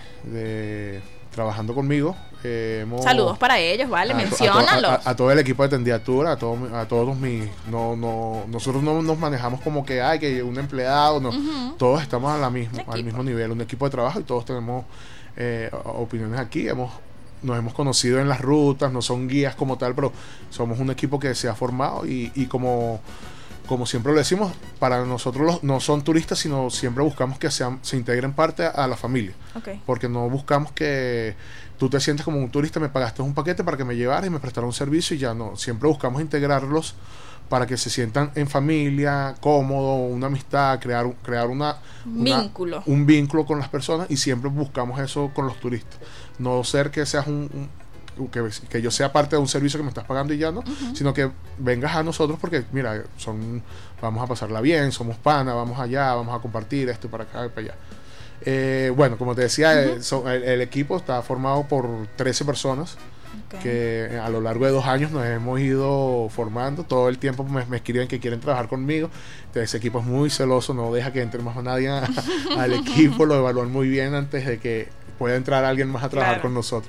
de trabajando conmigo. Eh, hemos, Saludos para ellos, vale, a, menciónalo. A, a, a todo el equipo de Tendida Tours, a, todo, a todos mis, no, no, nosotros no nos manejamos como que hay que un empleado, no, uh-huh. todos estamos a la misma, al mismo nivel, un equipo de trabajo, y todos tenemos eh, opiniones aquí. Hemos nos hemos conocido en las rutas, no son guías como tal, pero somos un equipo que se ha formado y, y como, como siempre lo decimos, para nosotros los, no son turistas, sino siempre buscamos que sean, se integren parte a, a la familia. Okay. Porque no buscamos que tú te sientes como un turista, me pagaste un paquete para que me llevara y me prestara un servicio y ya no. Siempre buscamos integrarlos para que se sientan en familia, cómodo, una amistad, crear, crear una, una vínculo. un vínculo con las personas, y siempre buscamos eso con los turistas. No ser que seas un, un que, que yo sea parte de un servicio que me estás pagando y ya no, uh-huh. sino que vengas a nosotros porque mira, son vamos a pasarla bien, somos pana, vamos allá, vamos a compartir esto para acá y para allá. Eh, bueno, como te decía, uh-huh. el, so, el, el equipo está formado por trece personas. Okay. Que a lo largo de dos años nos hemos ido formando. Todo el tiempo me, me escriben que quieren trabajar conmigo. Entonces, ese equipo es muy celoso, no deja que entre más nadie a, al equipo. Lo evalúan muy bien antes de que pueda entrar alguien más a trabajar, claro, con nosotros.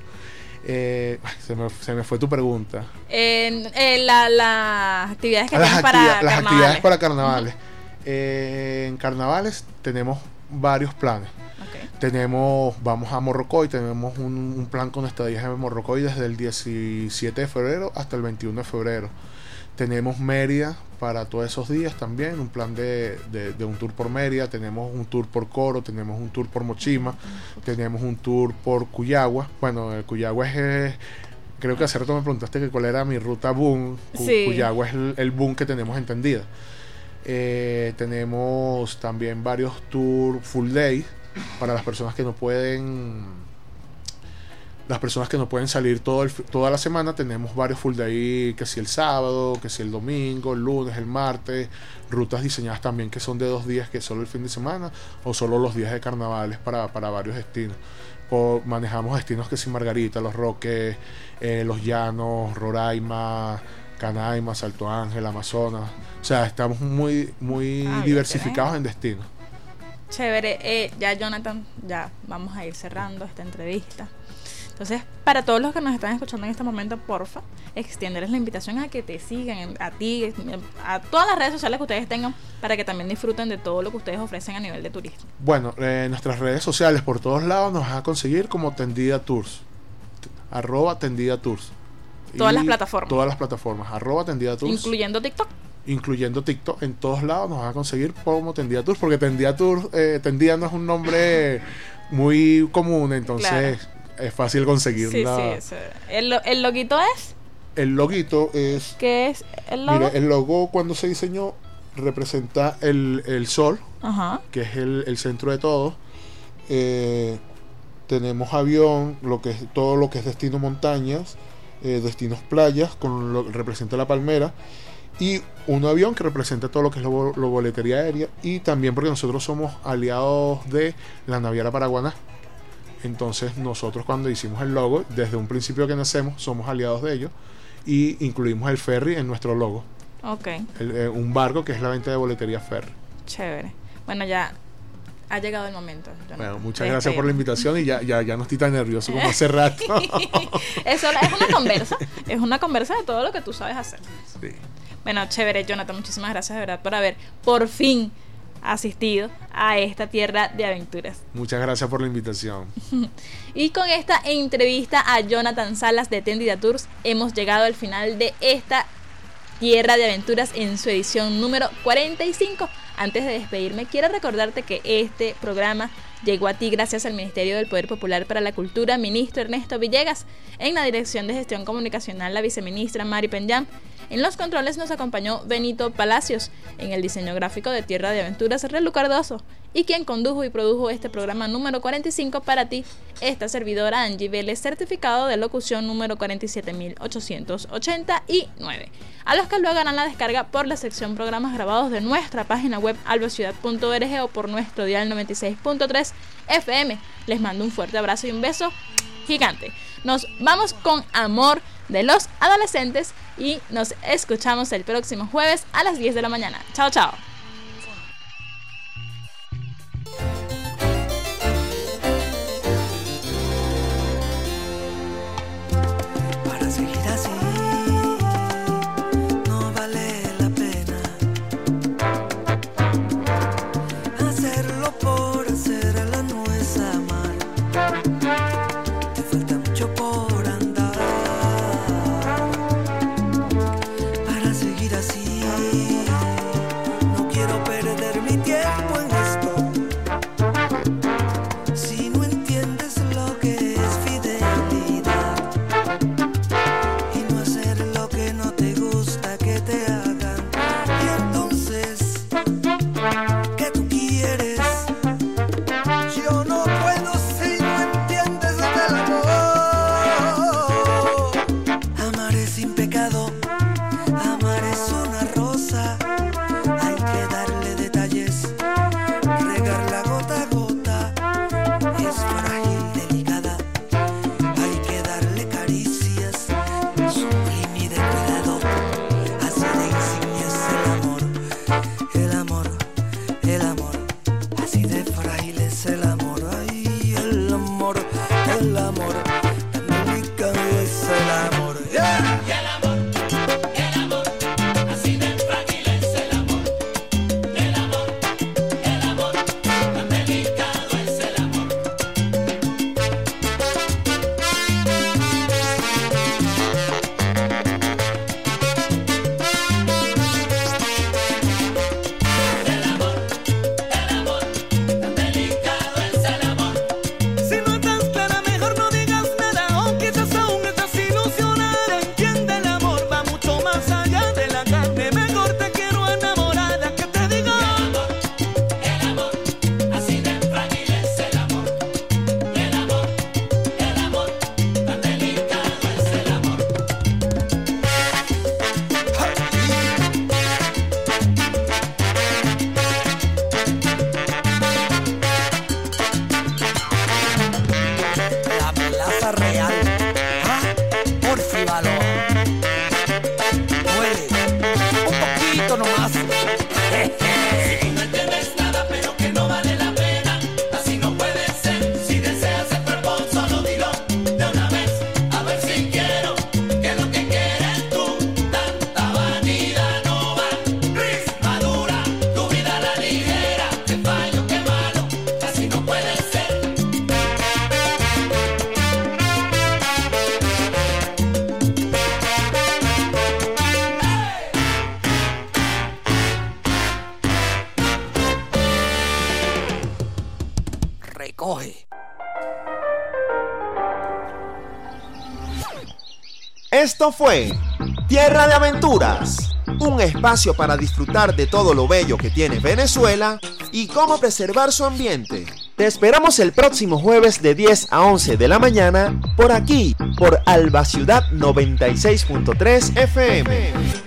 Eh, se, me, se me fue tu pregunta. Eh, eh, la, las actividades que las tienen actividad, para las carnavales. actividades para carnavales. Uh-huh. eh, en carnavales tenemos varios planes. Okay. Tenemos, vamos a Morrocoy, tenemos un, un plan con estadías en Morrocoy desde el diecisiete de febrero hasta el veintiuno de febrero. Tenemos Mérida para todos esos días también, un plan de, de, de un tour por Mérida. Tenemos un tour por Coro, tenemos un tour por Mochima, okay, tenemos un tour por Cuyagua. Bueno, el Cuyagua es... Eh, creo que hace rato me preguntaste que cuál era mi ruta boom. Sí. Cuyagua es el, el boom que tenemos entendida. Eh, tenemos también varios tours full day para las personas que no pueden las personas que no pueden salir todo el, toda la semana. Tenemos varios full day, que si el sábado, que si el domingo, el lunes, el martes, rutas diseñadas también que son de dos días, que solo el fin de semana o solo los días de carnavales para, para varios destinos. Por, manejamos destinos que si Margarita, Los Roques, eh, Los Llanos, Roraima, Canaima, Salto Ángel, Amazonas. O sea, estamos muy, muy ah, diversificados bien, en destinos. Chévere. Eh, ya, Jonathan, ya vamos a ir cerrando esta entrevista. Entonces, para todos los que nos están escuchando en este momento, porfa, extiéndeles la invitación a que te sigan, a ti, a todas las redes sociales que ustedes tengan, para que también disfruten de todo lo que ustedes ofrecen a nivel de turismo. Bueno, eh, nuestras redes sociales por todos lados nos van a conseguir como Tendida Tours, arroba Tendida Tours. Todas las plataformas. Todas las plataformas, arroba Tendida Tours. Incluyendo TikTok. Incluyendo TikTok, en todos lados nos van a conseguir como Tendida Tours, porque Tendida Tours, eh, Tendida no es un nombre muy común, entonces claro, es fácil conseguirla. Sí, sí, sí. ¿El, ¿El loguito es? El loguito es... ¿Qué es el logo? Mire, el logo cuando se diseñó representa el, el sol, ajá, que es el, el centro de todo. Eh, tenemos avión, lo que es, todo lo que es destino montañas, eh, destinos playas, con lo que representa la palmera, y un avión que representa todo lo que es la boletería aérea, y también porque nosotros somos aliados de la Naviera Paraguaná. Entonces nosotros cuando hicimos el logo, desde un principio que nacemos, somos aliados de ellos, y incluimos el ferry en nuestro logo. Ok. El, eh, un barco que es la venta de boletería ferry. Chévere. Bueno, ya ha llegado el momento. Bueno, muchas gracias por la invitación, y ya, ya, ya no estoy tan nervioso como hace rato. Eso es una conversa, es una conversa de todo lo que tú sabes hacer. Sí. Bueno, chévere, Jonathan, muchísimas gracias de verdad por haber por fin asistido a esta tierra de aventuras. Muchas gracias por la invitación. Y con esta entrevista a Jonathan Salas de Tendida Tours hemos llegado al final de esta tierra de aventuras en su edición número cuarenta y cinco. Antes de despedirme, quiero recordarte que este programa llegó a ti gracias al Ministerio del Poder Popular para la Cultura, ministro Ernesto Villegas. En la Dirección de Gestión Comunicacional, la viceministra Mari Penyam. En los controles nos acompañó Benito Palacios. En el diseño gráfico de Tierra de Aventuras, Relu Cardoso. Y quien condujo y produjo este programa número cuarenta y cinco para ti, esta servidora Angie Vélez, certificado de locución número cuarenta y siete mil ochocientos ochenta y nueve. A los que luego harán la descarga por la sección programas grabados de nuestra página web albociudad punto org o por nuestro dial noventa y seis punto tres F M. Les mando un fuerte abrazo y un beso gigante. Nos vamos con Amor de los Adolescentes y nos escuchamos el próximo jueves a las diez de la mañana. Chao, chao. Para seguir así no vale la pena hacerlo por hacerla, no es amar. Te falta mucho por andar para seguir así. No quiero perder mi tiempo en esto. Si no entiendes lo que es fidelidad y no hacer lo que no te gusta que te hagan, y entonces, ¿qué tú quieres? Yo no puedo si no entiendes del amor. Amar es sin pecado, amar es una rosa. Hay que darle detalles, regarla gota a gota. Es frágil, delicada, hay que darle caricias, sublime y de cuidado. Así de insignia es el amor, el amor, el amor. Así de frágil es el amor, ay, el amor, el amor. Tan delicado es el amor, yeah. Y el amor, el amor, así de frágil es el amor. El amor, el amor, tan delicado es el amor. El amor, el amor, tan delicado es el amor. Si no estás clara, mejor no digas nada, o quizás aún estás ilusionada. Entiende, el amor va mucho más allá de la carne. Mejor te quiero enamorada, que te digo. El amor, así de frágil es el amor. El amor, el amor, tan delicado es el amor. La melaza real, ah, por si valor. Huele un poquito nomás. Si no entiendes nada, pero que no vale la pena, así no puede ser. Si deseas el cuerpo, solo dilo de una vez. A ver si quiero, que es lo que quieres tú. Tanta vanidad no va. Gris, madura, tu vida a la ligera. Qué fallo, qué malo, así no puede ser. Recoge. Esto fue Tierra de Aventuras, un espacio para disfrutar de todo lo bello que tiene Venezuela y cómo preservar su ambiente. Te esperamos el próximo jueves de diez a once de la mañana por aquí, por Alba Ciudad noventa y seis punto tres F M.